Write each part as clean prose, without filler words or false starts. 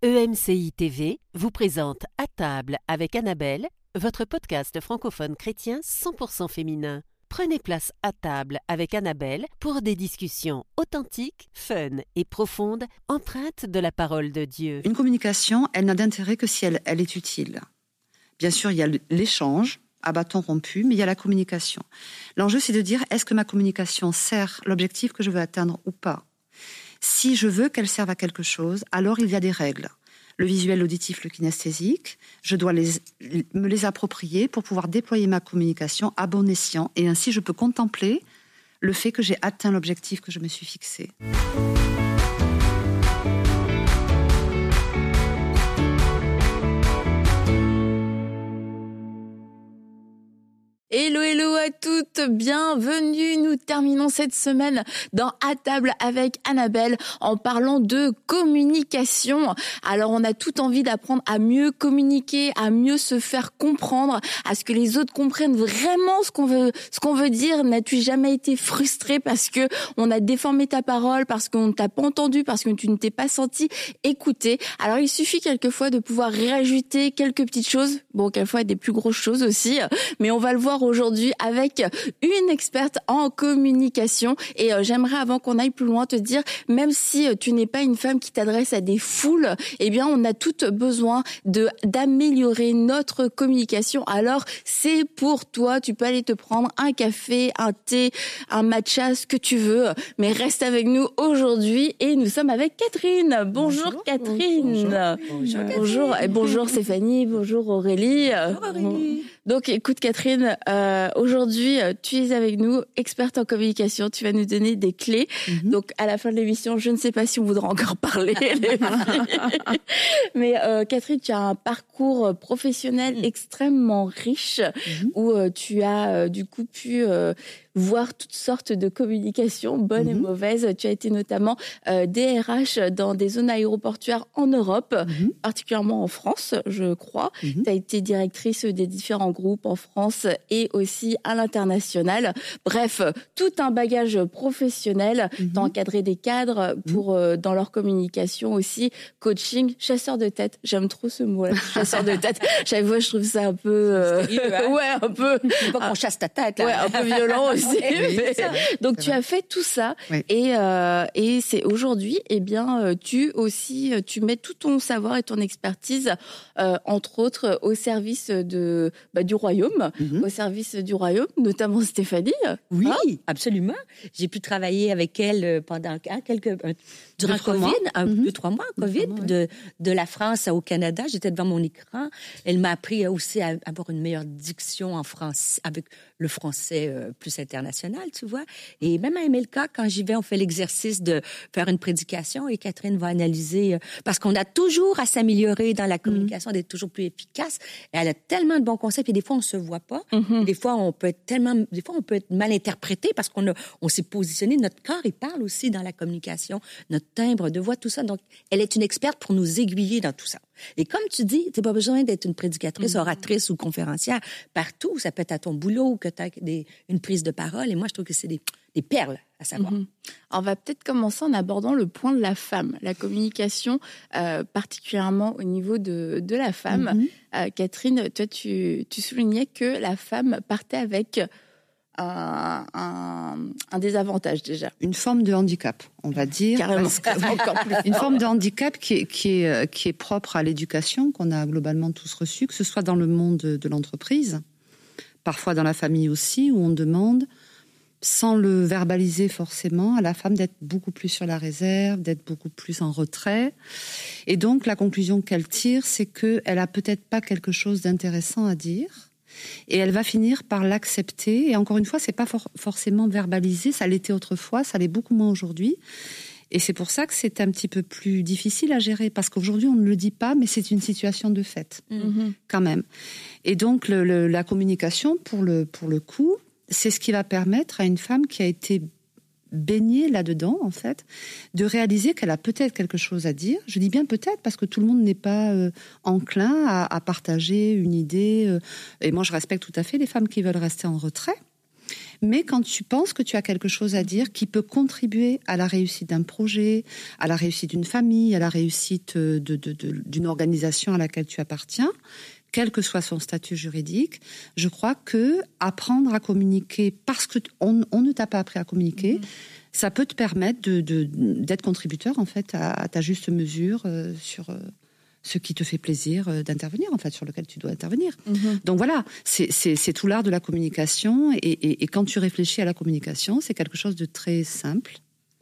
EMCI TV vous présente À table avec Annabelle, votre podcast francophone chrétien 100% féminin. Prenez place à table avec Annabelle pour des discussions authentiques, fun et profondes, empreintes de la parole de Dieu. Une communication, elle n'a d'intérêt que si elle est utile. Bien sûr, il y a l'échange, à bâton rompu, mais il y a la communication. L'enjeu, c'est de dire, est-ce que ma communication sert l'objectif que je veux atteindre ou pas ? Si je veux qu'elle serve à quelque chose, alors il y a des règles. Le visuel, l'auditif, le kinesthésique, je dois me les approprier pour pouvoir déployer ma communication à bon escient. Et ainsi, je peux contempler le fait que j'ai atteint l'objectif que je me suis fixé. Hello, hello à toutes, bienvenue. Nous terminons cette semaine dans À table avec Annabelle en parlant de communication. Alors, on a tout envie d'apprendre à mieux communiquer, à mieux se faire comprendre, à ce que les autres comprennent vraiment ce qu'on veut dire. N'as-tu jamais été frustré parce que on a déformé ta parole, parce qu'on ne t'a pas entendu, parce que tu ne t'es pas senti écouté? Alors, il suffit quelquefois de pouvoir réajouter quelques petites choses. Bon, quelquefois des plus grosses choses aussi, mais on va le voir aujourd'hui avec une experte en communication. Et j'aimerais, avant qu'on aille plus loin, te dire, même si tu n'es pas une femme qui t'adresse à des foules, eh bien, on a toutes besoin d'améliorer notre communication. Alors, c'est pour toi. Tu peux aller te prendre un café, un thé, un matcha, ce que tu veux. Mais reste avec nous aujourd'hui. Et nous sommes avec Catherine. Bonjour Catherine. Bonjour. Et bonjour Stéphanie. Bonjour Aurélie. Bonjour Aurélie. Donc, écoute Catherine, aujourd'hui, tu es avec nous, experte en communication. Tu vas nous donner des clés. Donc, à la fin de l'émission, je ne sais pas si on voudra encore parler. Mais Catherine, tu as un parcours professionnel extrêmement riche où tu as du coup pu voir toutes sortes de communications, bonnes et mauvaises. Tu as été notamment DRH dans des zones aéroportuaires en Europe, particulièrement en France, je crois. Tu as été directrice des différents groupes en France et aussi à l'international. Bref, tout un bagage professionnel. Tu as encadré des cadres pour dans leur communication aussi, coaching, chasseur de tête. J'aime trop ce mot-là, chasseur de tête. Chaque fois, je trouve ça un peu... ouais, un peu... Faut pas qu'on chasse ta tête, là. Ouais, un peu violent aussi. Donc, tu as fait tout ça. Oui. Et c'est aujourd'hui, eh bien, tu mets tout ton savoir et ton expertise, entre autres, au service du royaume, au service du royaume, notamment Stéphanie. Oui, absolument. J'ai pu travailler avec elle pendant durant Covid, 2-3 mois, Covid, de la France au Canada. J'étais devant mon écran. Elle m'a appris aussi à avoir une meilleure diction en français, avec le français plus international, tu vois. Et même à MLK, quand j'y vais, on fait l'exercice de faire une prédication et Catherine va analyser, parce qu'on a toujours à s'améliorer dans la communication, d'être toujours plus efficace. Et elle a tellement de bons concepts et des fois, on se voit pas. Des fois, on peut être mal interprété parce on s'est positionné. Notre corps, il parle aussi dans la communication. Notre timbre de voix, tout ça. Donc, elle est une experte pour nous aiguiller dans tout ça. Et comme tu dis, t'as pas besoin d'être une prédicatrice, oratrice ou conférencière partout. Ça peut être à ton boulot ou que t'as une prise de parole. Et moi, je trouve que c'est des perles à savoir. Alors, on va peut-être commencer en abordant le point de la femme, la communication, particulièrement au niveau de la femme. Catherine, toi, tu soulignais que la femme partait avec un désavantage déjà. Une forme de handicap, on va dire. Carrément. Encore plus. Une forme de handicap qui est propre à l'éducation qu'on a globalement tous reçue, que ce soit dans le monde de l'entreprise, parfois dans la famille aussi, où on demande, sans le verbaliser forcément, à la femme d'être beaucoup plus sur la réserve, d'être beaucoup plus en retrait. Et donc, la conclusion qu'elle tire, c'est qu'elle a peut-être pas quelque chose d'intéressant à dire. Et elle va finir par l'accepter. Et encore une fois, c'est pas forcément verbalisé. Ça l'était autrefois, ça l'est beaucoup moins aujourd'hui. Et c'est pour ça que c'est un petit peu plus difficile à gérer. Parce qu'aujourd'hui, on ne le dit pas, mais c'est une situation de fait, quand même. Et donc, la communication, pour le coup, c'est ce qui va permettre à une femme qui a été baignée là-dedans, en fait, de réaliser qu'elle a peut-être quelque chose à dire. Je dis bien peut-être, parce que tout le monde n'est pas enclin à partager une idée. Et moi, je respecte tout à fait les femmes qui veulent rester en retrait. mais quand tu penses que tu as quelque chose à dire qui peut contribuer à la réussite d'un projet, à la réussite d'une famille, à la réussite d'une organisation à laquelle tu appartiens, quel que soit son statut juridique, je crois que apprendre à communiquer parce que on ne t'a pas appris à communiquer, ça peut te permettre d'être contributeur en fait à ta juste mesure sur ce qui te fait plaisir d'intervenir, en fait, sur lequel tu dois intervenir. Donc voilà, c'est tout l'art de la communication. Et quand tu réfléchis à la communication, c'est quelque chose de très simple.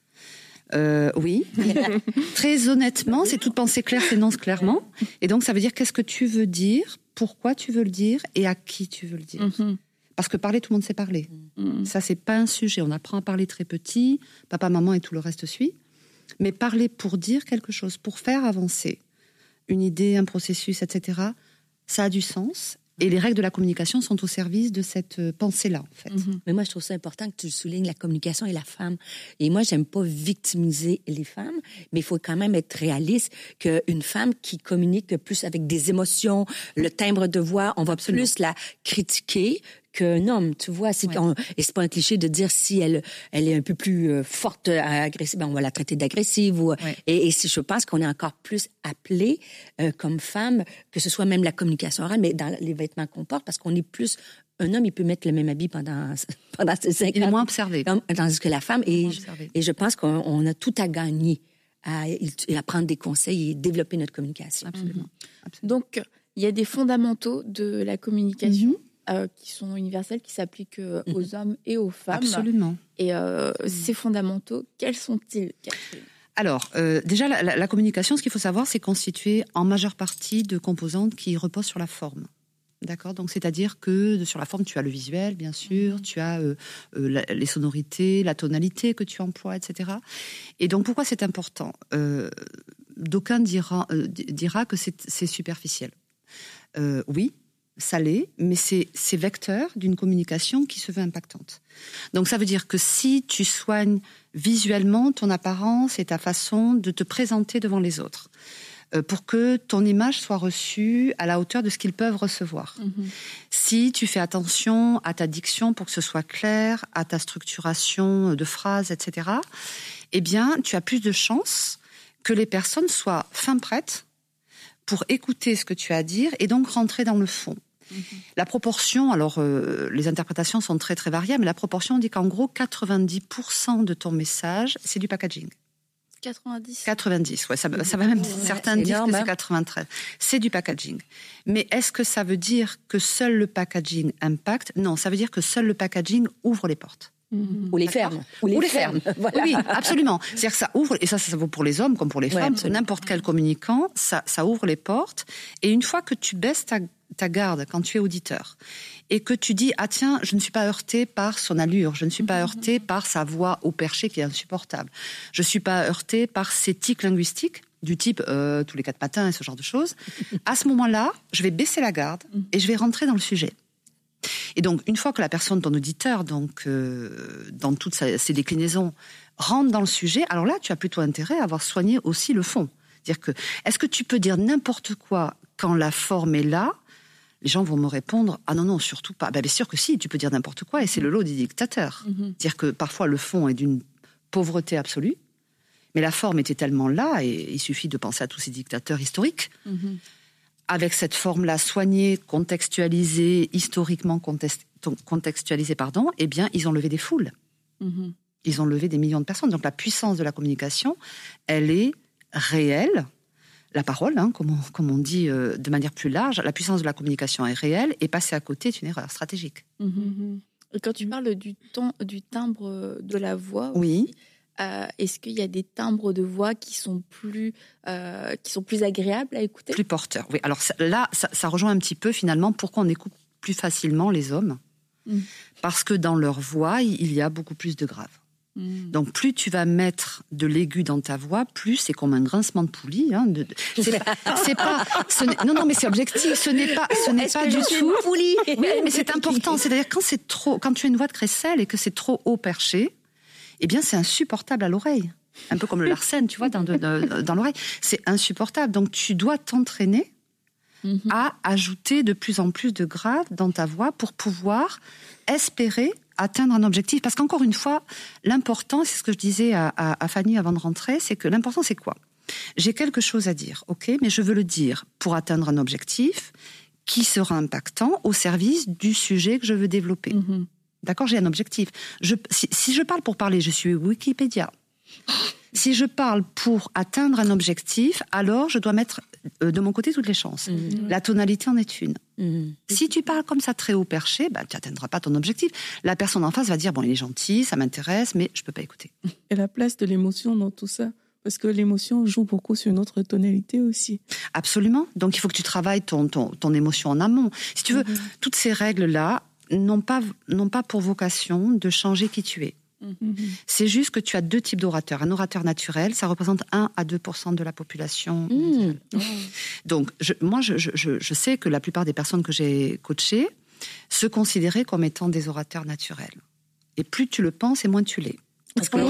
Oui. Très honnêtement, c'est toute pensée claire s'énonce clairement. Et donc, ça veut dire qu'est-ce que tu veux dire, pourquoi tu veux le dire et à qui tu veux le dire. Parce que parler, tout le monde sait parler. Ça, c'est pas un sujet. On apprend à parler très petit, papa, maman et tout le reste suit. Mais parler pour dire quelque chose, pour faire avancer une idée, un processus, etc., ça a du sens. Et les règles de la communication sont au service de cette pensée-là, en fait. Mais moi, je trouve ça important que tu soulignes la communication et la femme. Et moi, j'aime pas victimiser les femmes, mais il faut quand même être réaliste qu'une femme qui communique plus avec des émotions, le timbre de voix, on va plus la critiquer qu'un homme, tu vois. Et c'est pas un cliché de dire si elle est un peu plus forte, agressive, ben on va la traiter d'agressive. Et je pense qu'on est encore plus appelé comme femme, que ce soit même la communication orale, mais dans les vêtements qu'on porte, parce qu'on est plus... Un homme, il peut mettre le même habit pendant ses 5 ans. Il est moins observé. Tandis que la femme, et je pense qu'on a tout à gagner à prendre des conseils et développer notre communication. Absolument. Donc, il y a des fondamentaux de la communication qui sont universels, qui s'appliquent aux hommes et aux femmes. Absolument. Et ces fondamentaux, quels sont-ils, Catherine ? Alors, déjà, la communication, ce qu'il faut savoir, c'est constitué en majeure partie de composantes qui reposent sur la forme. D'accord ? Donc, c'est-à-dire que sur la forme, tu as le visuel, bien sûr, tu as les sonorités, la tonalité que tu emploies, etc. Et donc, pourquoi c'est important ? D'aucuns dira que c'est superficiel. Oui, ça l'est, mais c'est vecteur d'une communication qui se veut impactante. Donc ça veut dire que si tu soignes visuellement ton apparence et ta façon de te présenter devant les autres, pour que ton image soit reçue à la hauteur de ce qu'ils peuvent recevoir. Si tu fais attention à ta diction pour que ce soit clair, à ta structuration de phrases, etc., eh bien, tu as plus de chances que les personnes soient fin prêtes pour écouter ce que tu as à dire et donc rentrer dans le fond. La proportion, alors les interprétations sont très très variables, mais la proportion dit qu'en gros 90% de ton message, c'est du packaging. 90, ouais, ça va même, certains disent que c'est 93. C'est du packaging. Mais est-ce que ça veut dire que seul le packaging impacte ? Non, ça veut dire que seul le packaging ouvre les portes. Ou les fermes. Ou les fermes. Voilà. Oui, absolument. C'est-à-dire que ça ouvre, et ça vaut pour les hommes comme pour les femmes, pour n'importe quel communicant, ça ouvre les portes. Et une fois que tu baisses ta garde quand tu es auditeur, et que tu dis, ah tiens, je ne suis pas heurté par son allure, je ne suis pas heurté par sa voix au perché qui est insupportable, je ne suis pas heurté par ses tics linguistiques, du type tous les 4 matins et ce genre de choses, à ce moment-là, je vais baisser la garde et je vais rentrer dans le sujet. Et donc, une fois que la personne, ton auditeur, donc dans toutes ses déclinaisons, rentre dans le sujet, alors là, tu as plutôt intérêt à avoir soigné aussi le fond. C'est-à-dire que, est-ce que tu peux dire n'importe quoi quand la forme est là ? Les gens vont me répondre « Ah non, surtout pas ». Bien sûr que si, tu peux dire n'importe quoi, et c'est le lot des dictateurs. C'est-à-dire que parfois, le fond est d'une pauvreté absolue, mais la forme était tellement là, et il suffit de penser à tous ces dictateurs historiques, avec cette forme-là soignée, contextualisée, historiquement contextualisée, eh bien, ils ont levé des foules. Ils ont levé des millions de personnes. Donc la puissance de la communication, elle est réelle. La parole, comme on dit de manière plus large, la puissance de la communication est réelle, et passer à côté est une erreur stratégique. Et quand tu parles du timbre de la voix, oui. Aussi, est-ce qu'il y a des timbres de voix qui sont plus agréables à écouter ? Plus porteurs, oui. Alors là, ça rejoint un petit peu finalement pourquoi on écoute plus facilement les hommes. Parce que dans leur voix, il y a beaucoup plus de grave. Donc plus tu vas mettre de l'aigu dans ta voix, plus c'est comme un grincement de poulie. Non, mais c'est objectif. Ce n'est pas du tout. Poulie. Oui, mais c'est important. C'est-à-dire quand tu as une voix de crécelle et que c'est trop haut perché, eh bien c'est insupportable à l'oreille. Un peu comme le Larsen, tu vois, dans l'oreille. C'est insupportable. Donc tu dois t'entraîner à ajouter de plus en plus de grave dans ta voix pour pouvoir espérer atteindre un objectif, parce qu'encore une fois, l'important, c'est ce que je disais à Fanny avant de rentrer, c'est que l'important, c'est quoi ? J'ai quelque chose à dire, ok, mais je veux le dire pour atteindre un objectif qui sera impactant au service du sujet que je veux développer. D'accord, j'ai un objectif. Si je parle pour parler, je suis Wikipédia. Si je parle pour atteindre un objectif, alors je dois mettre de mon côté toutes les chances. La tonalité en est une. Si tu parles comme ça très haut perché, tu n'atteindras pas ton objectif. La personne en face va dire, bon, il est gentil, ça m'intéresse, mais je ne peux pas écouter. Et la place de l'émotion dans tout ça ? Parce que l'émotion joue beaucoup sur notre tonalité aussi. Absolument. Donc il faut que tu travailles ton émotion en amont. Si tu veux, toutes ces règles-là n'ont pas pour vocation de changer qui tu es. C'est juste que tu as 2 types d'orateurs. Un orateur naturel, ça représente 1 à 2% de la population mondiale. Donc, je sais que la plupart des personnes que j'ai coachées se considéraient comme étant des orateurs naturels. Et plus tu le penses, et moins tu l'es. Parce que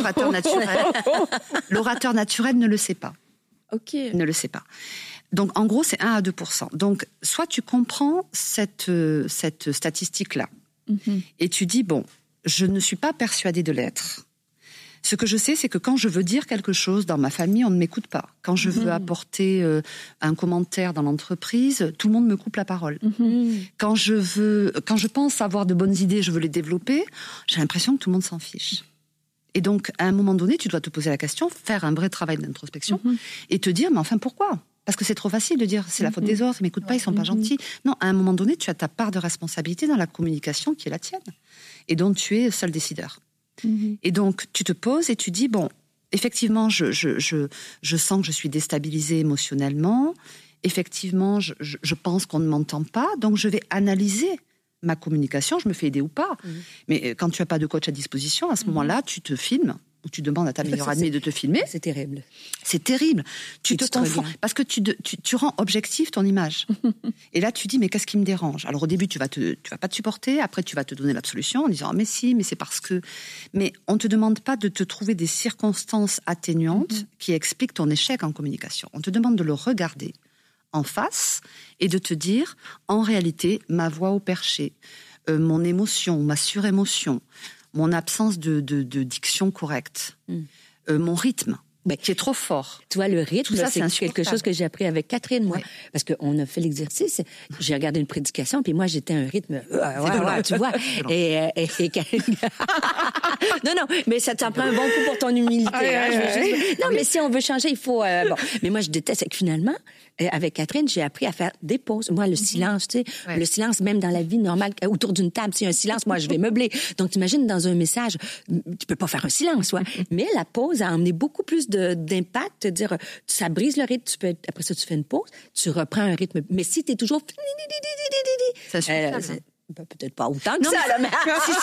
l'orateur naturel ne le sait pas. Ok. Ne le sait pas. Donc, en gros, c'est 1 à 2%. Donc, soit tu comprends cette statistique-là, et tu dis, bon, je ne suis pas persuadée de l'être. Ce que je sais, c'est que quand je veux dire quelque chose dans ma famille, on ne m'écoute pas. Quand je veux apporter un commentaire dans l'entreprise, tout le monde me coupe la parole. Quand je pense avoir de bonnes idées, je veux les développer, j'ai l'impression que tout le monde s'en fiche. Et donc, à un moment donné, tu dois te poser la question, faire un vrai travail d'introspection et te dire, mais enfin, pourquoi ? Parce que c'est trop facile de dire, c'est la faute des autres, ils m'écoutent pas, ils sont pas gentils. Non, à un moment donné, tu as ta part de responsabilité dans la communication qui est la tienne et dont tu es seul décideur. Et donc, tu te poses et tu dis, bon, effectivement, je sens que je suis déstabilisée émotionnellement. Effectivement, je pense qu'on ne m'entend pas. Donc, je vais analyser ma communication. Je me fais aider ou pas. Mais quand tu n'as pas de coach à disposition, à ce moment-là, tu te filmes ou tu demandes à ta meilleure amie de te filmer. C'est terrible. C'est terrible. Tu te confonds. Parce que tu rends objectif ton image. Et là, tu dis, mais qu'est-ce qui me dérange ? Alors, au début, tu vas pas te supporter. Après, tu vas te donner l'absolution en disant, oh, mais si, mais c'est parce que... Mais on te demande pas de te trouver des circonstances atténuantes qui expliquent ton échec en communication. On te demande de le regarder en face et de te dire, en réalité, ma voix au perché, mon émotion, ma surémotion, mon absence de diction correcte, mon rythme, qui est trop fort. Tu vois, le rythme, ça, c'est quelque chose que j'ai appris avec Catherine, moi. Ouais. Parce qu'on a fait l'exercice. J'ai regardé une prédication, puis moi, j'étais un rythme... tu vois. Et non, mais ça t'en prend un bon coup pour ton humilité. Non, mais si on veut changer, il faut... Mais moi, je déteste que finalement, avec Catherine, j'ai appris à faire des pauses. Moi, le silence, tu sais, le silence, même dans la vie normale, autour d'une table, s'il y a un silence, moi, je vais meubler. Donc, t'imagines, dans un message, tu peux pas faire un silence, mais la pause a emmené beaucoup plus d'impact, te dire, ça brise le rythme, après ça, tu fais une pause, tu reprends un rythme. Mais si t'es toujours... Ça suffit, peut-être pas autant que ça, là, mais...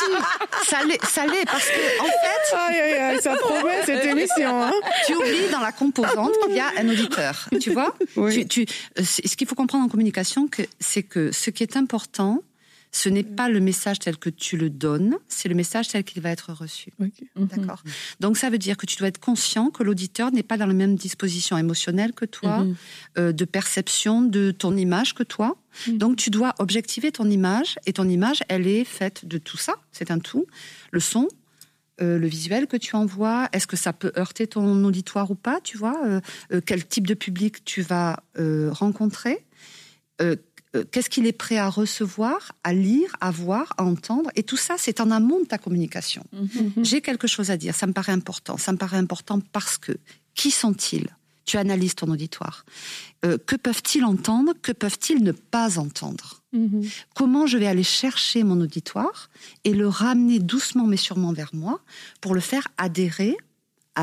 ça l'est, parce que, en fait... ça promet, cette émission, hein. Tu oublies dans la composante qu'il y a un auditeur, tu vois. Oui. Ce qu'il faut comprendre en communication, c'est que ce qui est important, ce n'est pas le message tel que tu le donnes, c'est le message tel qu'il va être reçu. Okay. D'accord. Donc ça veut dire que tu dois être conscient que l'auditeur n'est pas dans la même disposition émotionnelle que toi, de perception de ton image que toi. Donc tu dois objectiver ton image, et ton image, elle est faite de tout ça, c'est un tout. Le son, le visuel que tu envoies, est-ce que ça peut heurter ton auditoire ou pas, tu vois, quel type de public tu vas rencontrer, qu'est-ce qu'il est prêt à recevoir, à lire, à voir, à entendre. Et tout ça, c'est en amont de ta communication. J'ai quelque chose à dire, ça me paraît important. Ça me paraît important parce que, qui sont-ils ? Tu analyses ton auditoire. Que peuvent-ils entendre ? Que peuvent-ils ne pas entendre ? Comment je vais aller chercher mon auditoire et le ramener doucement mais sûrement vers moi pour le faire adhérer à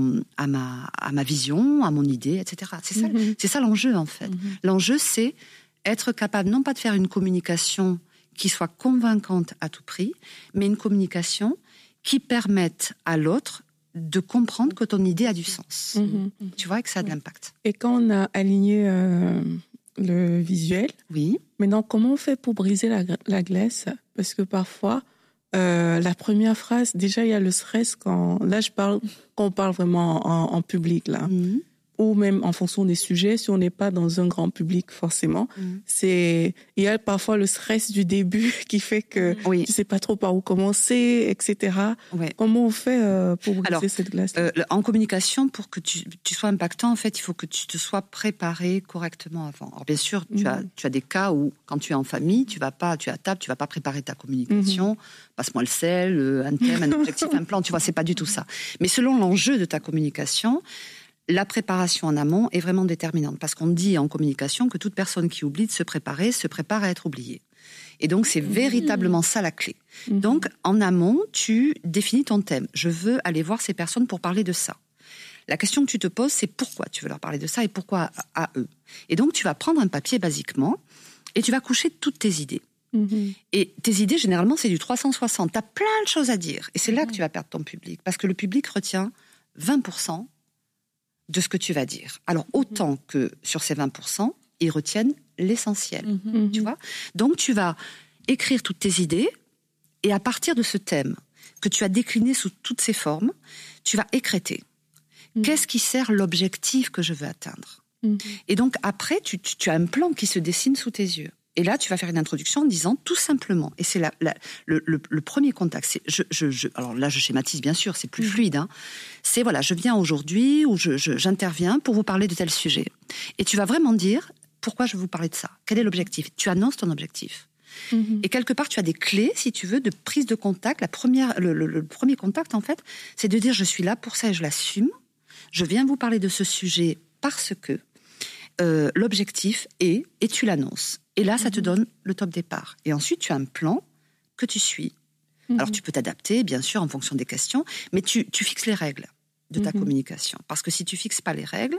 ma vision, à mon idée, etc. C'est ça l'enjeu, en fait. L'enjeu, c'est être capable, non pas de faire une communication qui soit convaincante à tout prix, mais une communication qui permette à l'autre de comprendre que ton idée a du sens. Tu vois, et que ça a de l'impact. Et quand on a aligné le visuel, maintenant, comment on fait pour briser la glace ? Parce que parfois, la première phrase, déjà, il y a le stress quand on parle vraiment en public, là. ou même en fonction des sujets, si on n'est pas dans un grand public forcément. Il y a parfois le stress du début qui fait que tu sais pas trop par où commencer, etc. Comment on fait pour briser cette glace? En communication, pour que tu sois impactant, en fait, il faut que tu te sois préparé correctement avant. Alors bien sûr, tu as des cas où, quand tu es en famille, tu es à table, tu vas pas préparer ta communication. Passe-moi le sel, un thème, un objectif, un plan. Tu vois, c'est pas du tout ça. Mais selon l'enjeu de ta communication, la préparation en amont est vraiment déterminante, parce qu'on dit en communication que toute personne qui oublie de se préparer se prépare à être oubliée. Et donc, c'est véritablement ça la clé. Donc, en amont, tu définis ton thème. Je veux aller voir ces personnes pour parler de ça. La question que tu te poses, c'est pourquoi tu veux leur parler de ça et pourquoi à eux. Et donc, tu vas prendre un papier, basiquement, et tu vas coucher toutes tes idées. Et tes idées, généralement, c'est du 360. Tu as plein de choses à dire. Et c'est là que tu vas perdre ton public, parce que le public retient 20% de ce que tu vas dire. Alors, autant que sur ces 20%, ils retiennent l'essentiel. Tu vois ? Donc, tu vas écrire toutes tes idées, et à partir de ce thème que tu as décliné sous toutes ses formes, tu vas écréter. Qu'est-ce qui sert l'objectif que je veux atteindre ? Et donc, après, tu as un plan qui se dessine sous tes yeux. Et là, tu vas faire une introduction en disant tout simplement, et c'est le premier contact. Alors là, je schématise bien sûr, c'est plus fluide. Hein. C'est voilà, je viens aujourd'hui ou j'interviens pour vous parler de tel sujet. Et tu vas vraiment dire pourquoi je veux vous parler de ça. Quel est l'objectif ? Tu annonces ton objectif. Et quelque part, tu as des clés, si tu veux, de prise de contact. Le premier contact, en fait, c'est de dire je suis là pour ça et je l'assume. Je viens vous parler de ce sujet parce que l'objectif est, et tu l'annonces. Et là, ça te donne le top départ. Et ensuite, tu as un plan que tu suis. Alors, tu peux t'adapter, bien sûr, en fonction des questions, mais tu fixes les règles de ta communication. Parce que si tu fixes pas les règles,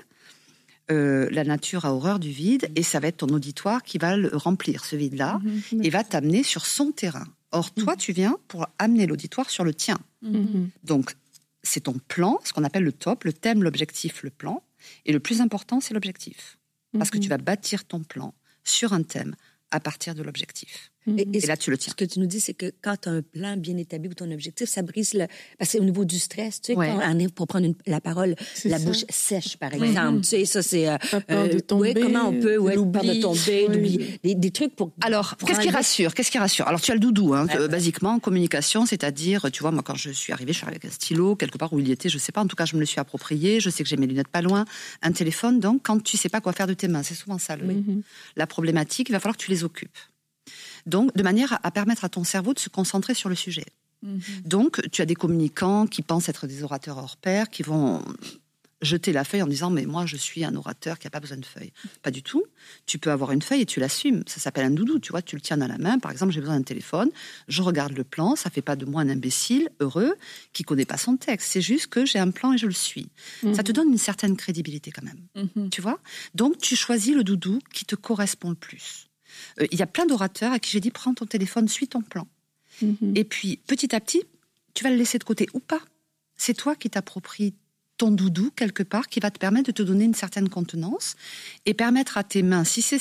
la nature a horreur du vide, et ça va être ton auditoire qui va le remplir, ce vide-là, et va t'amener sur son terrain. Or, toi, tu viens pour amener l'auditoire sur le tien. Donc, c'est ton plan, ce qu'on appelle le top, le thème, l'objectif, le plan. Et le plus important, c'est l'objectif. Parce que tu vas bâtir ton plan sur un thème à partir de l'objectif. Et là, tu le tiens. Ce que tu nous dis, c'est que quand tu as un plan bien établi ou ton objectif, ça brise le... Parce que au niveau du stress, tu sais, quand on arrive pour prendre la parole, la bouche sèche, par exemple. Tu sais, ça, c'est... peur de tomber. Comment on peut... peur de tomber, d'oublier. Des trucs pour... Alors, qu'est-ce qui rassure ? Alors, tu as le doudou, hein, basiquement, en communication, c'est-à-dire, tu vois, moi, quand je suis arrivée avec un stylo, quelque part où il y était, je sais pas, en tout cas, je me le suis approprié, je sais que j'ai mes lunettes pas loin, un téléphone, donc, quand tu sais pas quoi faire de tes mains, c'est souvent ça, la problématique, il va falloir que tu les occupes. Donc, de manière à permettre à ton cerveau de se concentrer sur le sujet. Donc, tu as des communicants qui pensent être des orateurs hors pair, qui vont jeter la feuille en disant « mais moi, je suis un orateur qui n'a pas besoin de feuille ». Pas du tout. Tu peux avoir une feuille et tu l'assumes. Ça s'appelle un doudou, tu vois, tu le tiens dans la main. Par exemple, j'ai besoin d'un téléphone, je regarde le plan, ça ne fait pas de moi un imbécile heureux qui ne connaît pas son texte. C'est juste que j'ai un plan et je le suis. Ça te donne une certaine crédibilité quand même. Tu vois ? Donc, tu choisis le doudou qui te correspond le plus. Il y a plein d'orateurs à qui j'ai dit « prends ton téléphone, suis ton plan ». Et puis, petit à petit, tu vas le laisser de côté ou pas. C'est toi qui t'appropries ton doudou, quelque part, qui va te permettre de te donner une certaine contenance et permettre à tes mains, si c'est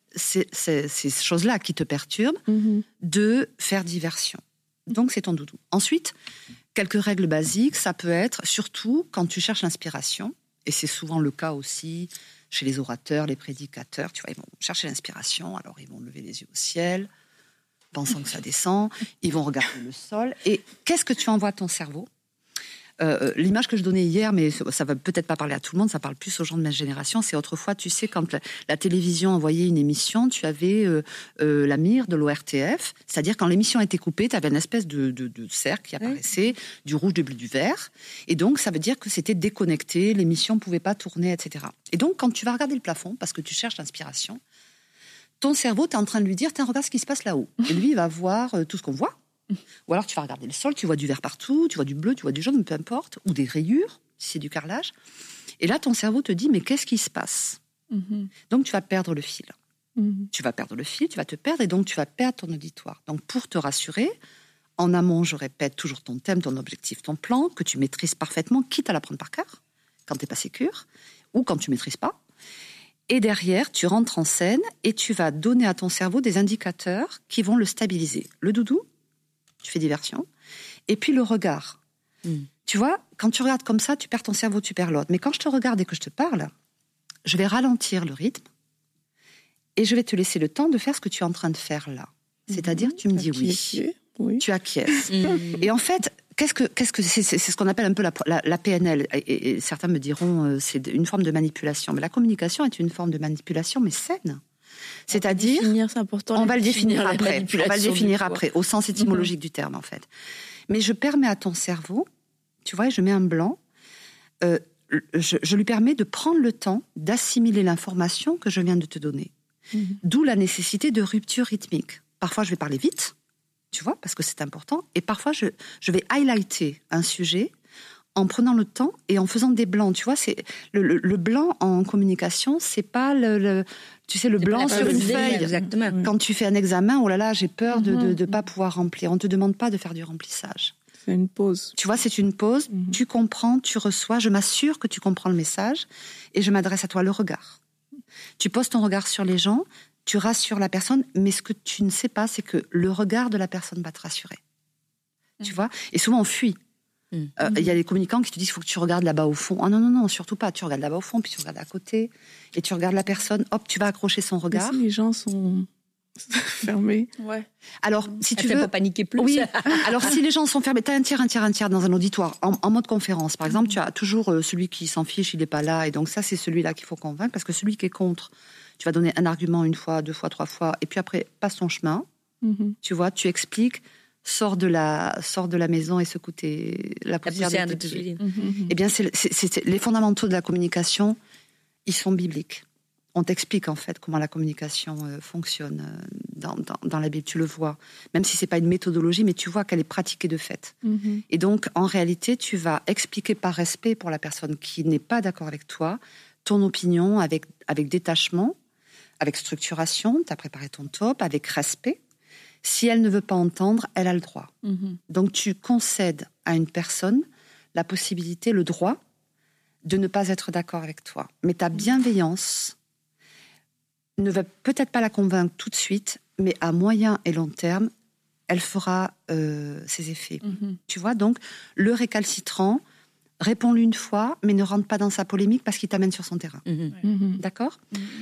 ces choses-là qui te perturbent, de faire diversion. Donc, c'est ton doudou. Ensuite, quelques règles basiques, ça peut être, surtout quand tu cherches l'inspiration, et c'est souvent le cas aussi chez les orateurs, les prédicateurs, tu vois, ils vont chercher l'inspiration, alors ils vont lever les yeux au ciel, pensant que ça descend, ils vont regarder le sol, et qu'est-ce que tu envoies à ton cerveau ? L'image que je donnais hier, mais ça va peut-être pas parler à tout le monde, ça parle plus aux gens de ma génération, c'est autrefois, tu sais, quand la télévision envoyait une émission, tu avais la mire de l'ORTF, c'est-à-dire quand l'émission était coupée, tu avais une espèce de cercle qui apparaissait, du rouge, du bleu, du vert, et donc ça veut dire que c'était déconnecté, l'émission pouvait pas tourner, etc. Et donc quand tu vas regarder le plafond, parce que tu cherches l'inspiration, ton cerveau, tu es en train de lui dire, tiens, regarde ce qui se passe là-haut. Et lui, il va voir tout ce qu'on voit. Ou alors tu vas regarder le sol, tu vois du vert partout, tu vois du bleu, tu vois du jaune, peu importe, ou des rayures, si c'est du carrelage. Et là, ton cerveau te dit, mais qu'est-ce qui se passe ? Donc tu vas perdre le fil. Tu vas perdre le fil, tu vas te perdre, et donc tu vas perdre ton auditoire. Donc pour te rassurer, en amont, je répète toujours ton thème, ton objectif, ton plan, que tu maîtrises parfaitement, quitte à l'apprendre par cœur, quand tu n'es pas sécure, ou quand tu ne maîtrises pas. Et derrière, tu rentres en scène, et tu vas donner à ton cerveau des indicateurs qui vont le stabiliser. Le doudou, tu fais diversion. Et puis le regard. Tu vois, quand tu regardes comme ça, tu perds ton cerveau, tu perds l'autre. Mais quand je te regarde et que je te parle, je vais ralentir le rythme et je vais te laisser le temps de faire ce que tu es en train de faire là. C'est-à-dire, tu me dis oui. Tu acquiesces. Et en fait, qu'est-ce que c'est ce qu'on appelle un peu la PNL. Et certains me diront, c'est une forme de manipulation. Mais la communication est une forme de manipulation, mais saine. C'est-à-dire, on va le définir après. On va le définir après, au sens étymologique du terme, en fait. Mais je permets à ton cerveau, tu vois, je mets un blanc, je lui permets de prendre le temps d'assimiler l'information que je viens de te donner. D'où la nécessité de rupture rythmique. Parfois, je vais parler vite, tu vois, parce que c'est important. Et parfois, je vais highlighter un sujet en prenant le temps et en faisant des blancs. Tu vois, c'est le blanc en communication, c'est pas le blanc sur une feuille. Exactement. Quand tu fais un examen, oh là là, j'ai peur de ne pas pouvoir remplir. On te demande pas de faire du remplissage. C'est une pause. Tu vois, c'est une pause. Tu comprends, tu reçois. Je m'assure que tu comprends le message et je m'adresse à toi, le regard. Tu poses ton regard sur les gens, tu rassures la personne, mais ce que tu ne sais pas, c'est que le regard de la personne va te rassurer. Tu vois ? Et souvent, on fuit. Il y a des communicants qui te disent il faut que tu regardes là-bas au fond. Ah non, surtout pas. Tu regardes là-bas au fond, puis tu regardes à côté, et tu regardes la personne. Hop, tu vas accrocher son regard. Mais si les gens sont fermés. Ouais. Alors, si tu veux pas paniquer plus. Oui. Alors, si les gens sont fermés, t'as un tiers dans un auditoire, en mode conférence. Par exemple, tu as toujours celui qui s'en fiche, il n'est pas là, et donc ça, c'est celui-là qu'il faut convaincre, parce que celui qui est contre, tu vas donner un argument une fois, 2 fois, 3 fois, et puis après, passe ton chemin. Tu vois, tu expliques. Sors de la maison et secoue la poussière de tes pieds. Eh bien, c'est les fondamentaux de la communication, ils sont bibliques. On t'explique en fait comment la communication fonctionne dans la Bible, tu le vois. Même si c'est pas une méthodologie, mais tu vois qu'elle est pratiquée de fait. Et donc, en réalité, tu vas expliquer par respect pour la personne qui n'est pas d'accord avec toi, ton opinion avec détachement, avec structuration, tu as préparé ton top, avec respect. Si elle ne veut pas entendre, elle a le droit. Donc, tu concèdes à une personne la possibilité, le droit de ne pas être d'accord avec toi. Mais ta bienveillance ne va peut-être pas la convaincre tout de suite, mais à moyen et long terme, elle fera ses effets. Tu vois, donc, le récalcitrant, réponds-lui une fois, mais ne rentre pas dans sa polémique parce qu'il t'amène sur son terrain. D'accord ?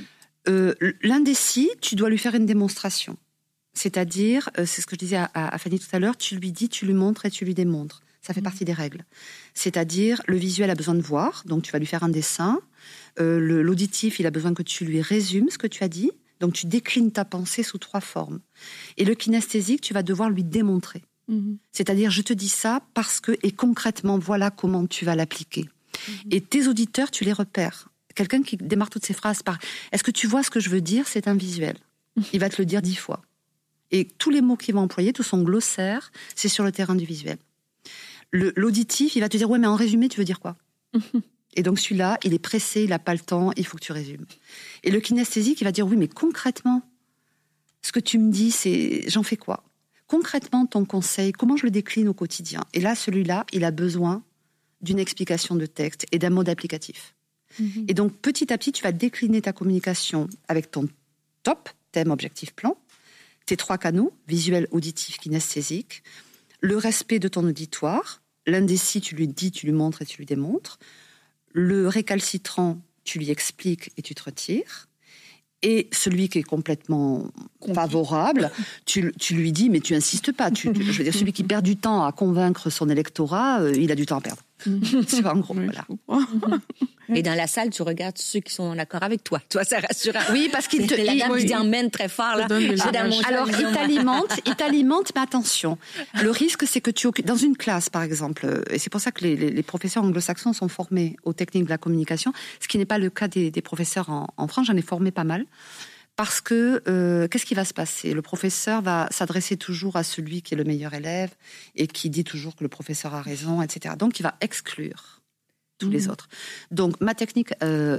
L'indécis, tu dois lui faire une démonstration. C'est-à-dire, c'est ce que je disais à Fanny tout à l'heure, tu lui dis, tu lui montres et tu lui démontres. Ça fait partie des règles. C'est-à-dire, le visuel a besoin de voir, donc tu vas lui faire un dessin. L'auditif, il a besoin que tu lui résumes ce que tu as dit. Donc tu déclines ta pensée sous 3 formes. Et le kinesthésique, tu vas devoir lui démontrer. C'est-à-dire, je te dis ça parce que, et concrètement, voilà comment tu vas l'appliquer. Et tes auditeurs, tu les repères. Quelqu'un qui démarre toutes ses phrases par « Est-ce que tu vois ce que je veux dire ?» C'est un visuel. Il va te le dire 10 fois. Et tous les mots qu'il va employer, tout son glossaire, c'est sur le terrain du visuel. L'auditif, il va te dire « Ouais, mais en résumé, tu veux dire quoi ?» Et donc celui-là, il est pressé, il n'a pas le temps, il faut que tu résumes. Et le kinesthésique, il va dire « Oui, mais concrètement, ce que tu me dis, c'est j'en fais quoi ? Concrètement, ton conseil, comment je le décline au quotidien ?» Et là, celui-là, il a besoin d'une explication de texte et d'un mode applicatif. Et donc, petit à petit, tu vas décliner ta communication avec ton top, thème, objectif, plan, tes 3 canaux, visuel, auditif, kinesthésique, le respect de ton auditoire, l'indécis, tu lui dis, tu lui montres et tu lui démontres, le récalcitrant, tu lui expliques et tu te retires, et celui qui est complètement favorable, tu lui dis, mais tu insistes pas. Je veux dire, celui qui perd du temps à convaincre son électorat, il a du temps à perdre. C'est en gros, voilà. Et dans la salle, tu regardes ceux qui sont en accord avec toi. Toi, ça rassure. Oui, parce qu'il te... La dame qui emmène très fort, là. Alors, il t'alimente, mais attention. Le risque, c'est que dans une classe, par exemple, et c'est pour ça que les professeurs anglo-saxons sont formés aux techniques de la communication, ce qui n'est pas le cas des professeurs en France, j'en ai formé pas mal. Parce que, qu'est-ce qui va se passer ? Le professeur va s'adresser toujours à celui qui est le meilleur élève et qui dit toujours que le professeur a raison, etc. Donc, il va exclure tous les autres. Donc, ma technique,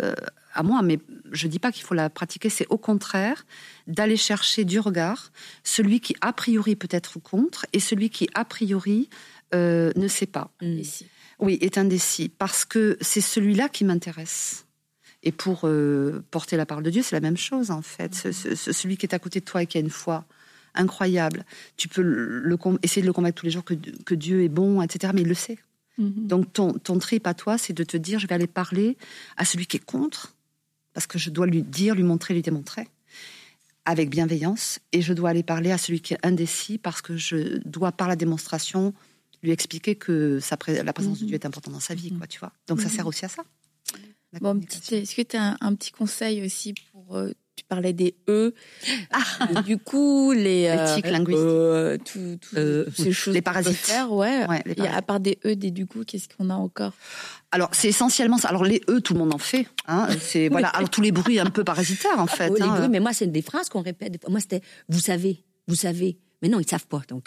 à moi, mais je dis pas qu'il faut la pratiquer, c'est au contraire d'aller chercher du regard celui qui, a priori, peut être contre et celui qui, a priori, ne sait pas. Oui, est indécis. Parce que c'est celui-là qui m'intéresse. Et pour porter la parole de Dieu, c'est la même chose, en fait. Celui qui est à côté de toi et qui a une foi incroyable, tu peux essayer de le convaincre tous les jours que Dieu est bon, etc., mais il le sait. Donc, ton trip à toi, c'est de te dire, je vais aller parler à celui qui est contre, parce que je dois lui montrer, lui démontrer, avec bienveillance, et je dois aller parler à celui qui est indécis, parce que je dois, par la démonstration, lui expliquer que la présence de Dieu est importante dans sa vie, quoi, tu vois. Donc ça sert aussi à ça. Bon, est-ce que tu as un petit conseil aussi pour... tu parlais des E. Du coup, les tics linguistiques. Toutes ces choses les parasites. Faire, ouais. À part des E, du coup, qu'est-ce qu'on a encore? Alors, c'est essentiellement ça. Alors, les E, tout le monde en fait. Hein. C'est, voilà. Alors, tous les bruits un peu parasitaires, en fait. Les bruits, mais moi, c'est des phrases qu'on répète. Moi, c'était « vous savez ». Mais non, ils ne savent pas. Donc,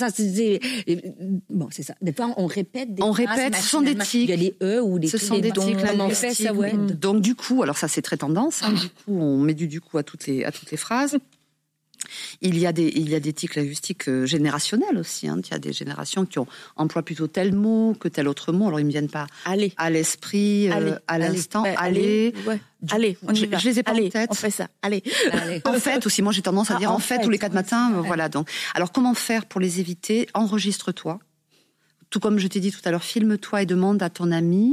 bon, c'est ça. Des fois, on répète des phrases. Ce sont des tics. Il y a les E ou des tics. Ce sont des tics. On fait ça, ouais. Donc, du coup, alors ça, c'est très tendance. Hein. Du coup, on met du coup à toutes les phrases. Il y a des tics linguistiques générationnels aussi. Hein. Il y a des générations qui emploient plutôt tel mot que tel autre mot. Alors, ils ne me viennent pas à l'esprit, à l'instant. Allez. Ouais. Allez, on y va. Je les ai pas en tête. On fait ça. Allez. En fait, aussi, moi, j'ai tendance à dire en fait tous les 4 matins. Voilà. Donc, alors, comment faire pour les éviter? Enregistre-toi. Tout comme je t'ai dit tout à l'heure, filme-toi et demande à ton ami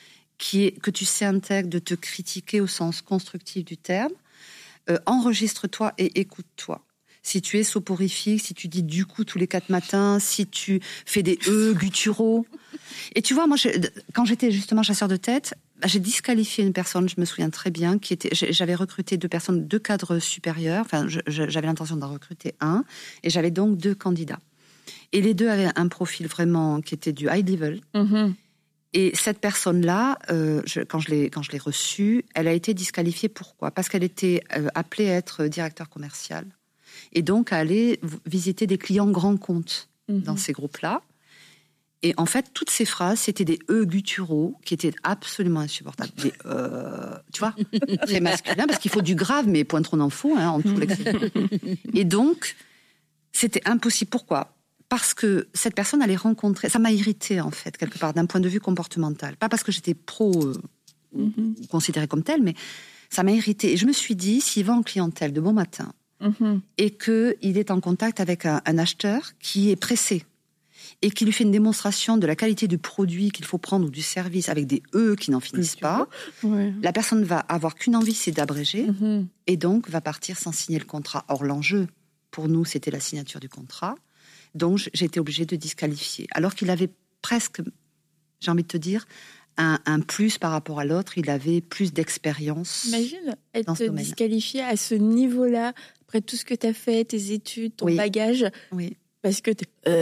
que tu sais intègre de te critiquer au sens constructif du terme. Enregistre-toi et écoute-toi. Si tu es soporifique, si tu dis du coup tous les 4 matins, si tu fais des gutturaux. Et tu vois, moi, quand j'étais justement chasseur de tête, j'ai disqualifié une personne, je me souviens très bien, j'avais recruté 2 personnes, 2 cadres supérieurs, enfin, j'avais l'intention d'en recruter un, et j'avais donc 2 candidats. Et les 2 avaient un profil vraiment qui était du high level. Mm-hmm. Et cette personne-là, quand je l'ai reçue, elle a été disqualifiée. Pourquoi? Parce qu'elle était appelée à être directeur commercial. Et donc, à aller visiter des clients grands comptes dans ces groupes-là. Et en fait, toutes ces phrases, c'était des gutturaux qui étaient absolument insupportables. Des tu vois, très masculin, parce qu'il faut du grave, mais point trop n'en faut, hein, en tout l'excès. Et donc, c'était impossible. Pourquoi? Parce que cette personne allait rencontrer... Ça m'a irritée, en fait, quelque part, d'un point de vue comportemental. Pas parce que j'étais considérée comme telle, mais ça m'a irritée. Et je me suis dit, s'il va en clientèle de bon matin, et qu'il est en contact avec un acheteur qui est pressé, et qui lui fait une démonstration de la qualité du produit qu'il faut prendre ou du service avec des qui n'en finissent pas, la personne va avoir qu'une envie, c'est d'abréger, et donc va partir sans signer le contrat. Or, l'enjeu, pour nous, c'était la signature du contrat. Donc, j'ai été obligée de disqualifier. Alors qu'il avait presque, j'ai envie de te dire, un plus par rapport à l'autre. Il avait plus d'expérience. Imagine être disqualifié à ce niveau-là, après tout ce que tu as fait, tes études, ton bagage. Oui. Parce que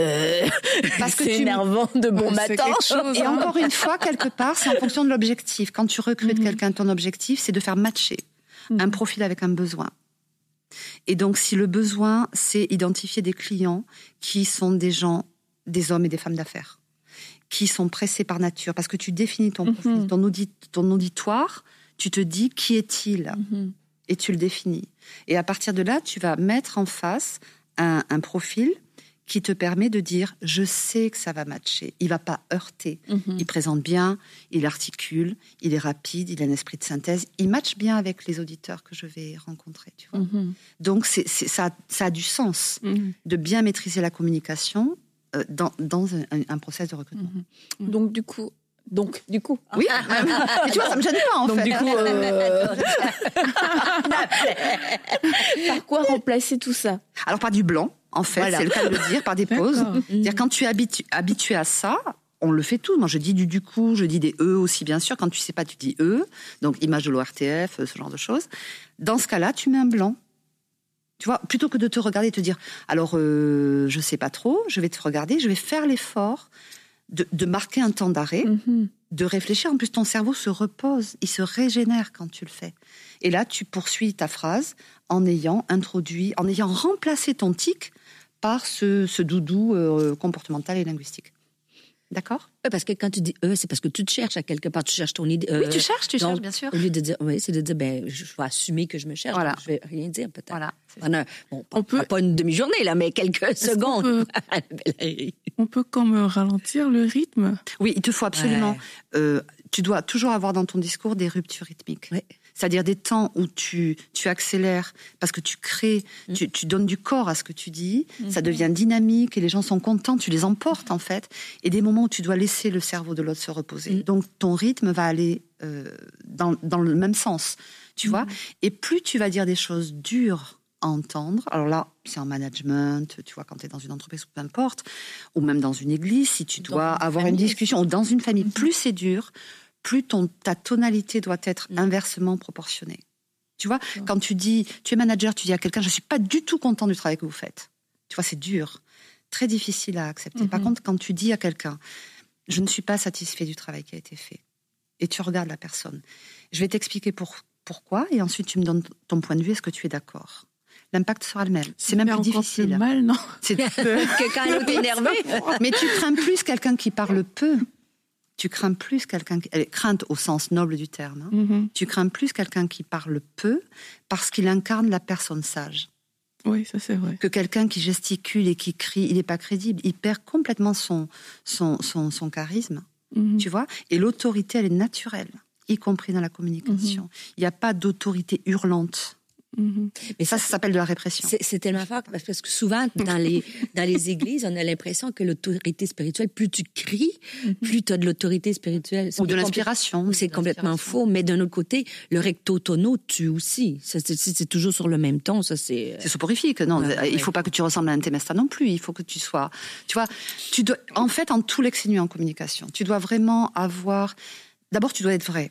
c'est énervant de bon matin. Chose, et encore une fois, quelque part, c'est en fonction de l'objectif. Quand tu recrutes quelqu'un, ton objectif, c'est de faire matcher un profil avec un besoin. Et donc, si le besoin, c'est identifier des clients qui sont des hommes et des femmes d'affaires, qui sont pressés par nature, parce que tu définis ton profil, ton auditoire, tu te dis qui est-il, et tu le définis. Et à partir de là, tu vas mettre en face un profil qui te permet de dire, je sais que ça va matcher. Il va pas heurter. Il présente bien, il articule, il est rapide, il a un esprit de synthèse. Il matche bien avec les auditeurs que je vais rencontrer, tu vois. Donc, ça a du sens de bien maîtriser la communication dans un process de recrutement. Donc, du coup... Oui, mais tu vois, ça me gêne pas, en fait. Donc, du coup... Par quoi remplacer tout ça? Alors, par du blanc. En fait, c'est le cas de le dire, par des pauses. C'est-à-dire, quand tu es habitué à ça, on le fait tout. Moi, je dis du coup, je dis des aussi, bien sûr. Quand tu sais pas, tu dis donc image de l'ORTF, ce genre de choses. Dans ce cas-là, tu mets un blanc. Tu vois, plutôt que de te regarder et te dire, alors, je sais pas trop, je vais te regarder, je vais faire l'effort de marquer un temps d'arrêt, de réfléchir. En plus, ton cerveau se repose, il se régénère quand tu le fais. Et là, tu poursuis ta phrase en ayant remplacé ton tic par ce doudou comportemental et linguistique. D'accord ? Parce que quand tu dis c'est parce que tu te cherches à quelque part, tu cherches ton idée. Oui, tu cherches, bien sûr. Au lieu de dire, c'est de dire, je vais assumer que je me cherche, donc je vais rien dire peut-être. Voilà. Pas une demi-journée là, mais quelques secondes. On peut comme ralentir le rythme. Oui, il te faut absolument. Tu dois toujours avoir dans ton discours des ruptures rythmiques. Ouais. C'est-à-dire des temps où tu accélères parce que tu crées, tu donnes du corps à ce que tu dis, ça devient dynamique et les gens sont contents, tu les emportes en fait. Et des moments où tu dois laisser le cerveau de l'autre se reposer. Donc ton rythme va aller dans le même sens, tu vois. Et plus tu vas dire des choses dures à entendre, alors là, c'est en management, tu vois, quand tu es dans une entreprise ou peu importe, ou même dans une église, si tu dois avoir une discussion, ou dans une famille, plus c'est dur, plus ta tonalité doit être inversement proportionnée. Tu vois, quand tu es manager, tu dis à quelqu'un, je suis pas du tout content du travail que vous faites. Tu vois, c'est dur, très difficile à accepter. Par contre, quand tu dis à quelqu'un, je ne suis pas satisfait du travail qui a été fait, et tu regardes la personne, je vais t'expliquer pourquoi, et ensuite tu me donnes ton point de vue, est-ce que tu es d'accord ? L'impact sera le même. C'est même plus difficile. Plus mal, non ? Que quand elle est énervée. Mais tu crains plus quelqu'un qui parle peu. Tu crains plus quelqu'un qui... Crainte au sens noble du terme. Hein. Tu crains plus quelqu'un qui parle peu parce qu'il incarne la personne sage. Oui, ça c'est vrai. Que quelqu'un qui gesticule et qui crie, il n'est pas crédible. Il perd complètement son charisme. Tu vois ? Et l'autorité, elle est naturelle, y compris dans la communication. Il n'y a pas d'autorité hurlante. Mais ça s'appelle de la répression. C'est tellement fort parce que souvent dans les églises, on a l'impression que l'autorité spirituelle, plus tu cries, plus tu as de l'autorité spirituelle. Ou de l'inspiration. C'est complètement faux. Mais d'un autre côté, le recto tono tue aussi. C'est toujours sur le même ton. Ça c'est soporifique. Non, il faut pas que tu ressembles à un Tempesta non plus. Il faut que tu sois. Tu vois, en fait, en tout l'excès nu en communication, tu dois vraiment avoir. D'abord, tu dois être vrai.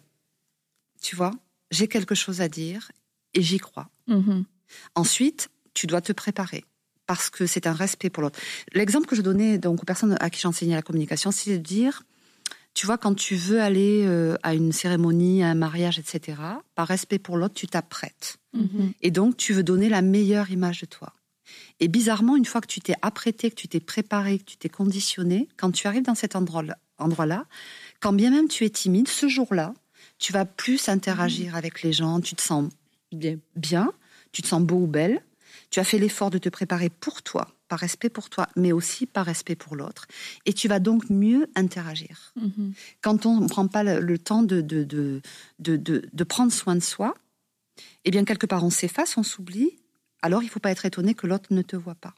Tu vois, j'ai quelque chose à dire. Et j'y crois. Ensuite, tu dois te préparer parce que c'est un respect pour l'autre. L'exemple que je donnais donc aux personnes à qui j'enseignais la communication, c'est de dire, tu vois, quand tu veux aller à une cérémonie, à un mariage, etc., par respect pour l'autre, tu t'apprêtes. Et donc, tu veux donner la meilleure image de toi. Et bizarrement, une fois que tu t'es apprêté, que tu t'es préparé, que tu t'es conditionné, quand tu arrives dans cet endroit-là, quand bien même tu es timide, ce jour-là, tu vas plus interagir avec les gens, tu te sens bien, tu te sens beau ou belle, tu as fait l'effort de te préparer pour toi, par respect pour toi, mais aussi par respect pour l'autre, et tu vas donc mieux interagir. Quand on ne prend pas le temps de prendre soin de soi, eh bien quelque part on s'efface, on s'oublie, alors il ne faut pas être étonné que l'autre ne te voit pas.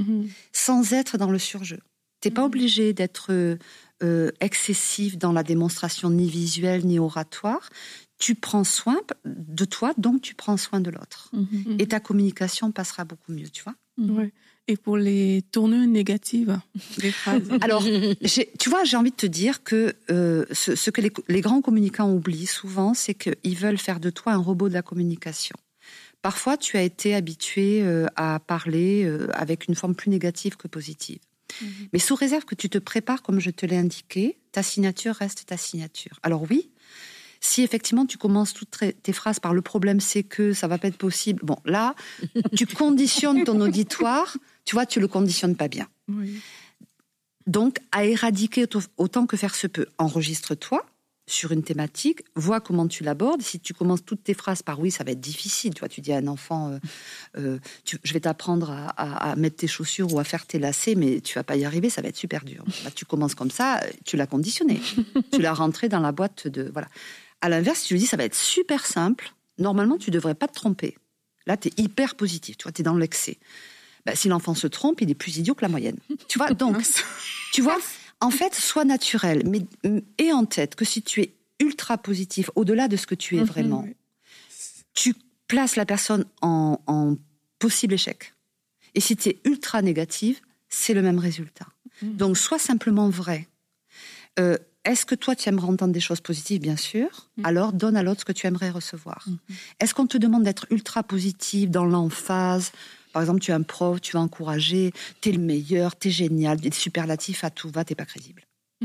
Sans être dans le surjeu. Tu n'es pas obligé d'être excessif dans la démonstration ni visuelle ni oratoire. Tu prends soin de toi, donc tu prends soin de l'autre. Et ta communication passera beaucoup mieux, tu vois. Ouais. Et pour les tournures négatives des phrases. Alors, tu vois, j'ai envie de te dire que ce que les grands communicants oublient souvent, c'est qu'ils veulent faire de toi un robot de la communication. Parfois, tu as été habitué à parler avec une forme plus négative que positive. Mais sous réserve que tu te prépares, comme je te l'ai indiqué, ta signature reste ta signature. Alors oui, si effectivement tu commences toutes tes phrases par le problème c'est que ça va pas être possible, bon là, tu conditionnes ton auditoire, tu vois, tu le conditionnes pas bien. Donc à éradiquer autant que faire se peut, enregistre-toi sur une thématique, vois comment tu l'abordes. Si tu commences toutes tes phrases par oui, ça va être difficile. Tu vois, tu dis à un enfant, je vais t'apprendre à mettre tes chaussures ou à faire tes lacets, mais tu vas pas y arriver, ça va être super dur. Bah, tu commences comme ça, tu l'as conditionné, tu l'as rentré dans la boîte de voilà. À l'inverse, si tu lui dis ça va être super simple, normalement tu devrais pas te tromper. Là, tu es hyper positif, tu vois, tu es dans l'excès. Bah, si l'enfant se trompe, il est plus idiot que la moyenne. Tu vois, donc, tu vois. En fait, sois naturel, mais aie en tête que si tu es ultra positif, au-delà de ce que tu es vraiment, tu places la personne en possible échec. Et si tu es ultra négative, c'est le même résultat. Donc, sois simplement vrai. Est-ce que toi, tu aimerais entendre des choses positives? Bien sûr. Alors, donne à l'autre ce que tu aimerais recevoir. Est-ce qu'on te demande d'être ultra positif, dans l'emphase? Par exemple, tu es un prof, tu vas encourager, t'es le meilleur, t'es génial, des superlatifs à tout va, t'es pas crédible.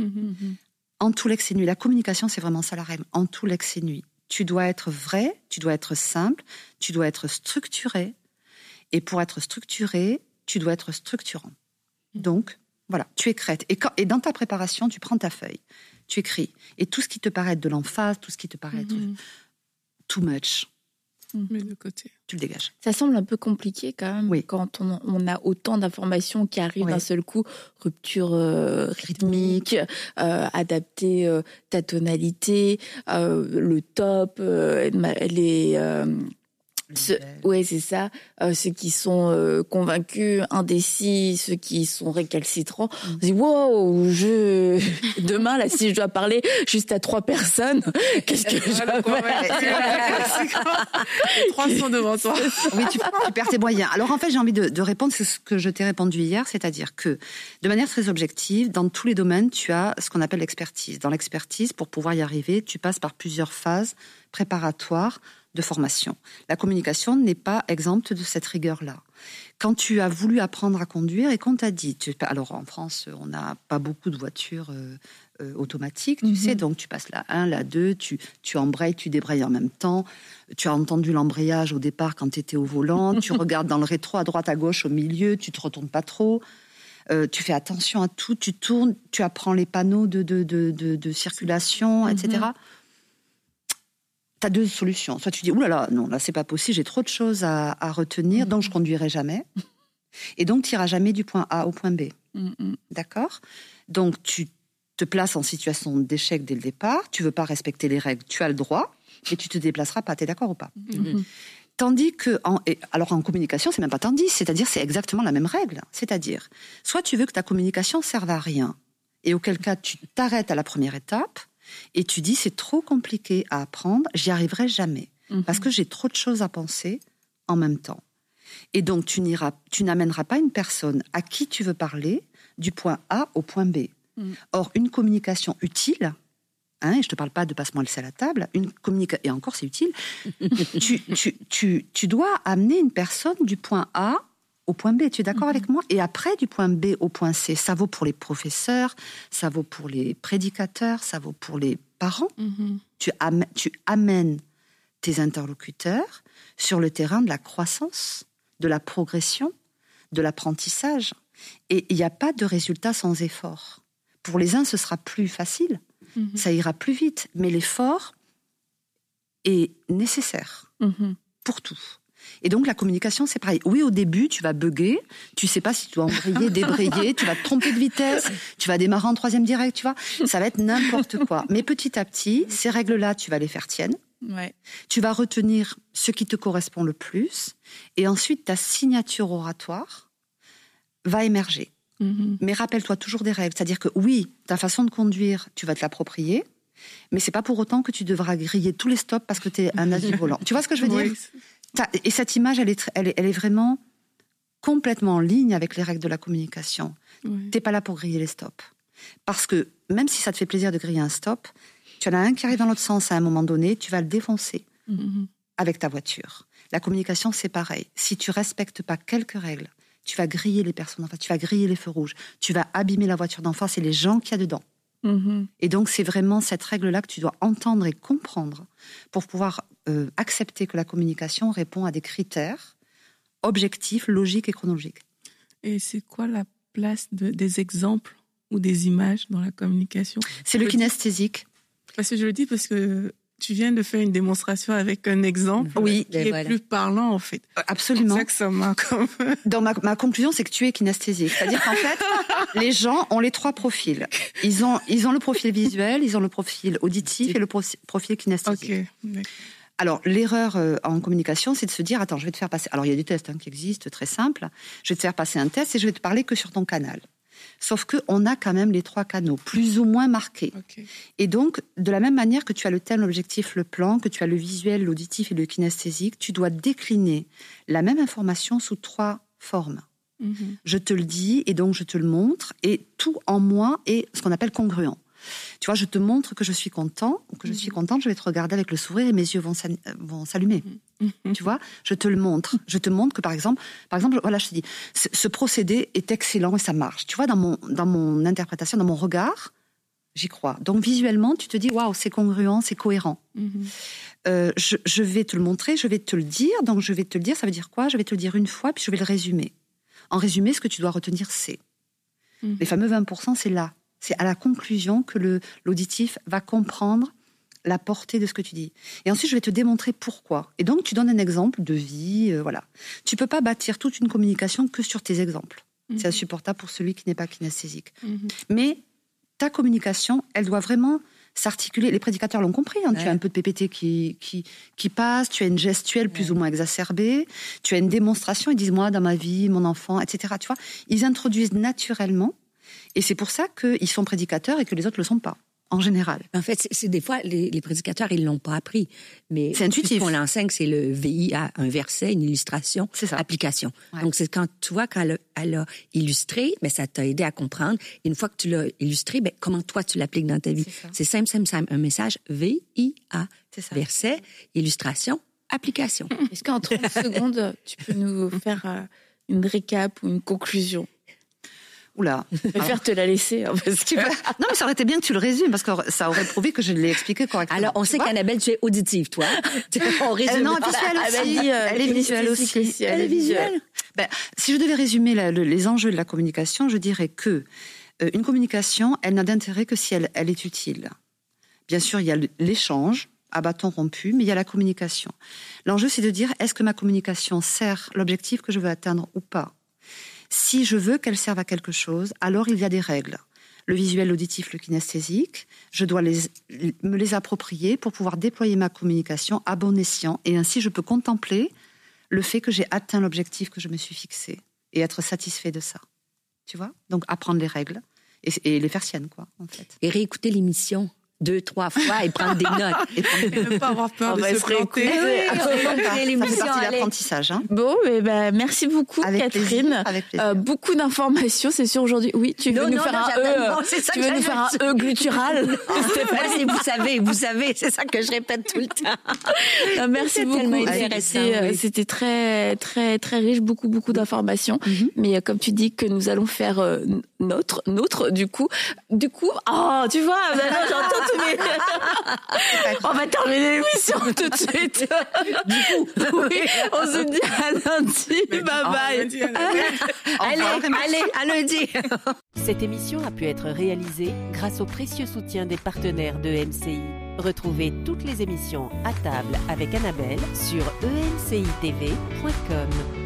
En tout l'excès nuit, la communication, c'est vraiment ça la règle. En tout l'excès nuit, tu dois être vrai, tu dois être simple, tu dois être structuré. Et pour être structuré, tu dois être structurant. Donc, voilà, tu écrètes. Et dans ta préparation, tu prends ta feuille, tu écris. Et tout ce qui te paraît être de l'emphase, tout ce qui te paraît être too much, Mais de côté. Tu le dégages. Ça semble un peu compliqué quand même quand on a autant d'informations qui arrivent d'un seul coup. Rupture rythmique, adapter ta tonalité, le top, oui, c'est ça. Ceux qui sont convaincus, indécis, ceux qui sont récalcitrants. On se dit, wow, demain, là, si je dois parler juste à 3 personnes, qu'est-ce que je dois faire? 300 devant toi. Oui, tu perds tes moyens. Alors, en fait, j'ai envie de répondre à ce que je t'ai répondu hier, c'est-à-dire que, de manière très objective, dans tous les domaines, tu as ce qu'on appelle l'expertise. Dans l'expertise, pour pouvoir y arriver, tu passes par plusieurs phases préparatoires de formation. La communication n'est pas exempte de cette rigueur-là. Quand tu as voulu apprendre à conduire et qu'on t'a dit, alors en France, on n'a pas beaucoup de voitures automatiques, tu sais, donc tu passes la 1, la 2, tu embrayes, tu débrayes en même temps, tu as entendu l'embrayage au départ quand tu étais au volant, tu regardes dans le rétro, à droite, à gauche, au milieu, tu te retournes pas trop, tu fais attention à tout, tu tournes, tu apprends les panneaux de circulation, etc. Tu as 2 solutions. Soit tu dis, oulala, non, là, c'est pas possible, j'ai trop de choses à retenir, donc je conduirai jamais. Et donc, tu n'iras jamais du point A au point B. D'accord ? Donc, tu te places en situation d'échec dès le départ, tu veux pas respecter les règles, tu as le droit, et tu te déplaceras pas. Tu es d'accord ou pas ? Tandis que, alors en communication, c'est même pas tandis, c'est-à-dire c'est exactement la même règle. C'est-à-dire, soit tu veux que ta communication serve à rien, et auquel cas tu t'arrêtes à la première étape, et tu dis, c'est trop compliqué à apprendre, j'y arriverai jamais. Parce que j'ai trop de choses à penser en même temps. Et donc, tu n'amèneras pas une personne à qui tu veux parler du point A au point B. Or, une communication utile, et je te parle pas de passe-moi le sel à table, et encore c'est utile, tu dois amener une personne du point A au point B, tu es d'accord avec moi? Et après, du point B au point C, ça vaut pour les professeurs, ça vaut pour les prédicateurs, ça vaut pour les parents. Tu amènes tes interlocuteurs sur le terrain de la croissance, de la progression, de l'apprentissage. Et il n'y a pas de résultat sans effort. Pour les uns, ce sera plus facile, ça ira plus vite, mais l'effort est nécessaire pour tout. Et donc, la communication, c'est pareil. Oui, au début, tu vas bugger, tu sais pas si tu dois embrayer, débrayer, tu vas te tromper de vitesse, tu vas démarrer en 3e direct, tu vois. Ça va être n'importe quoi. Mais petit à petit, ces règles-là, tu vas les faire tiennes. Tu vas retenir ce qui te correspond le plus. Et ensuite, ta signature oratoire va émerger. Mais rappelle-toi toujours des règles. C'est-à-dire que oui, ta façon de conduire, tu vas te l'approprier, mais c'est pas pour autant que tu devras griller tous les stops parce que tu es un as du volant. Tu vois ce que je veux dire ? Et cette image, elle est vraiment complètement en ligne avec les règles de la communication. T'es pas là pour griller les stops. Parce que même si ça te fait plaisir de griller un stop, tu en as un qui arrive dans l'autre sens à un moment donné, tu vas le défoncer avec ta voiture. La communication, c'est pareil. Si tu respectes pas quelques règles, tu vas griller les personnes en face, tu vas griller les feux rouges, tu vas abîmer la voiture d'en face et les gens qu'il y a dedans. Et donc, c'est vraiment cette règle-là que tu dois entendre et comprendre pour pouvoir accepter que la communication répond à des critères objectifs, logiques et chronologiques. Et c'est quoi la place des exemples ou des images dans la communication? C'est le kinesthésique. Parce que je le dis parce que tu viens de faire une démonstration avec un exemple qui est plus parlant, en fait. Absolument. C'est ça que ça m'a comme... Dans ma conclusion, c'est que tu es kinesthésique. C'est-à-dire qu'en fait, les gens ont les 3 profils. Ils ont le profil visuel, ils ont le profil auditif et le profil kinesthésique. Alors, l'erreur en communication, c'est de se dire, attends, je vais te faire passer... Alors, il y a des tests qui existent, très simples. Je vais te faire passer un test et je vais te parler que sur ton canal. Sauf qu'on a quand même les 3 canaux, plus ou moins marqués. Et donc, de la même manière que tu as le thème, l'objectif, le plan, que tu as le visuel, l'auditif et le kinesthésique, tu dois décliner la même information sous 3 formes. Je te le dis et donc je te le montre, et tout en moi est ce qu'on appelle congruent. Tu vois, je te montre que je suis content ou que je suis contente, je vais te regarder avec le sourire et mes yeux vont s'allumer. Tu vois, je te le montre. Je te montre que, par exemple, voilà, je te dis, ce procédé est excellent et ça marche. Tu vois, dans mon interprétation, dans mon regard, j'y crois. Donc, visuellement, tu te dis, waouh, c'est congruent, c'est cohérent. Je vais te le montrer, je vais te le dire. Donc, je vais te le dire, ça veut dire quoi? Je vais te le dire une fois, puis je vais le résumer. En résumé, ce que tu dois retenir, c'est les fameux 20%, c'est là. C'est à la conclusion que l'auditif va comprendre la portée de ce que tu dis. Et ensuite, je vais te démontrer pourquoi. Et donc, tu donnes un exemple de vie, voilà. Tu peux pas bâtir toute une communication que sur tes exemples. C'est insupportable pour celui qui n'est pas kinesthésique. Mais ta communication, elle doit vraiment s'articuler. Les prédicateurs l'ont compris. Hein. Tu as un peu de PPT qui passe, tu as une gestuelle plus ou moins exacerbée, tu as une démonstration. Ils disent, moi, dans ma vie, mon enfant, etc. Tu vois, ils introduisent naturellement. Et c'est pour ça qu'ils sont prédicateurs et que les autres le sont pas. En général. En fait, c'est des fois, les prédicateurs, ils l'ont pas appris. Mais c'est intuitif. Ce qu'on l'enseigne, c'est le VIA, un verset, une illustration, application. Ouais. Donc, c'est quand tu vois, quand elle a illustré, mais ça t'a aidé à comprendre. Et une fois que tu l'as illustré, ben, comment toi, tu l'appliques dans ta vie? C'est simple. Un message VIA. Verset, illustration, application. Est-ce qu'en 30 secondes, tu peux nous faire une récap ou une conclusion? Oula. Je préfère te la laisser. Hein, parce que... Non, mais ça aurait été bien que tu le résumes, parce que ça aurait prouvé que je l'ai expliqué correctement. Alors, on sait qu'Annabelle, tu es auditive, toi. On résume. Non, visuelle aussi. Elle est visuelle aussi. Elle est visuelle. Ben, si je devais résumer les enjeux de la communication, je dirais que une communication, elle n'a d'intérêt que si elle est utile. Bien sûr, il y a l'échange à bâton rompu, mais il y a la communication. L'enjeu, c'est de dire, est-ce que ma communication sert l'objectif que je veux atteindre ou pas? Si je veux qu'elle serve à quelque chose, alors il y a des règles. Le visuel, l'auditif, le kinesthésique, je dois me les approprier pour pouvoir déployer ma communication à bon escient. Et ainsi, je peux contempler le fait que j'ai atteint l'objectif que je me suis fixé et être satisfait de ça. Tu vois? Donc, apprendre les règles et les faire siennes, quoi, en fait. Et réécouter l'émission 2-3 fois et prendre des notes. Et ne pas avoir peur de se planter. Ça fait partie de l'apprentissage. Hein. Bon, merci beaucoup, avec Catherine. Avec plaisir. Beaucoup d'informations, c'est sûr, aujourd'hui. Oui, tu veux nous faire un E glutural. Vous savez, c'est ça que je répète tout le temps. Non, merci beaucoup. C'était très, très, très riche, beaucoup d'informations. Mais comme tu dis que nous allons faire nôtre, du coup, tu vois, maintenant j'entends tous les... On va terminer l'émission tout de suite. Du coup, oui, on se dit à lundi. Bye bye. Allez, à lundi. Cette émission a pu être réalisée grâce au précieux soutien des partenaires de EMCI. Retrouvez toutes les émissions à table avec Annabelle sur emcitv.com.